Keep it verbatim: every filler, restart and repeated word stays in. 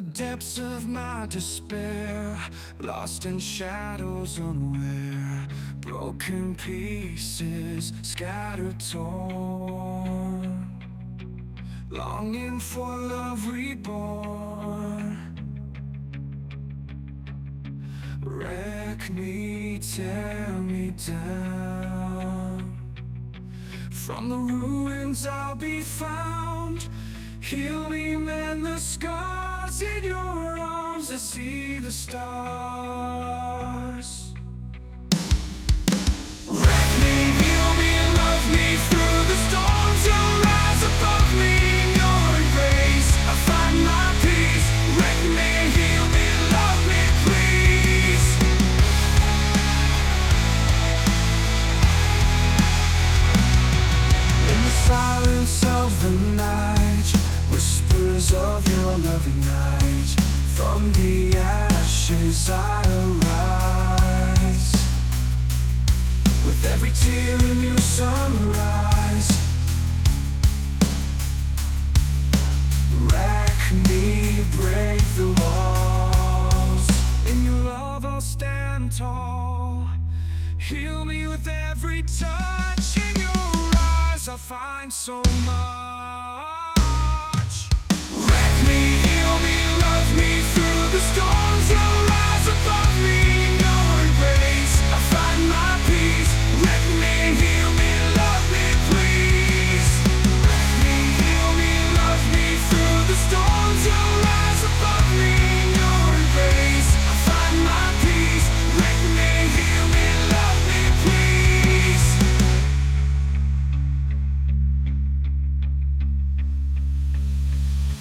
the depths of my despair, lost in shadows unaware, broken pieces scattered torn, longing for love reborn. Wreck me, tear me down. From the ruins I'll be found. Heal me, mend the scars in your arms. I see the stars. Wreck me, heal me, love me through the storms. You'll rise above me in your embrace. I find my peace. Wreck me, heal me, love me, please. In the silence of the night, whispers of your loving light. From the ashes I arise. With every tear a new sunrise. Rack me, break the walls. In your love I'll stand tall. Heal me with every touch. In your eyes I'll find so much. Wreck me, heal me, love me through the storms. You'll rise above me in your embrace. I find my peace. Wreck me, heal me, love me, please. Wreck me, heal me, love me through the storms.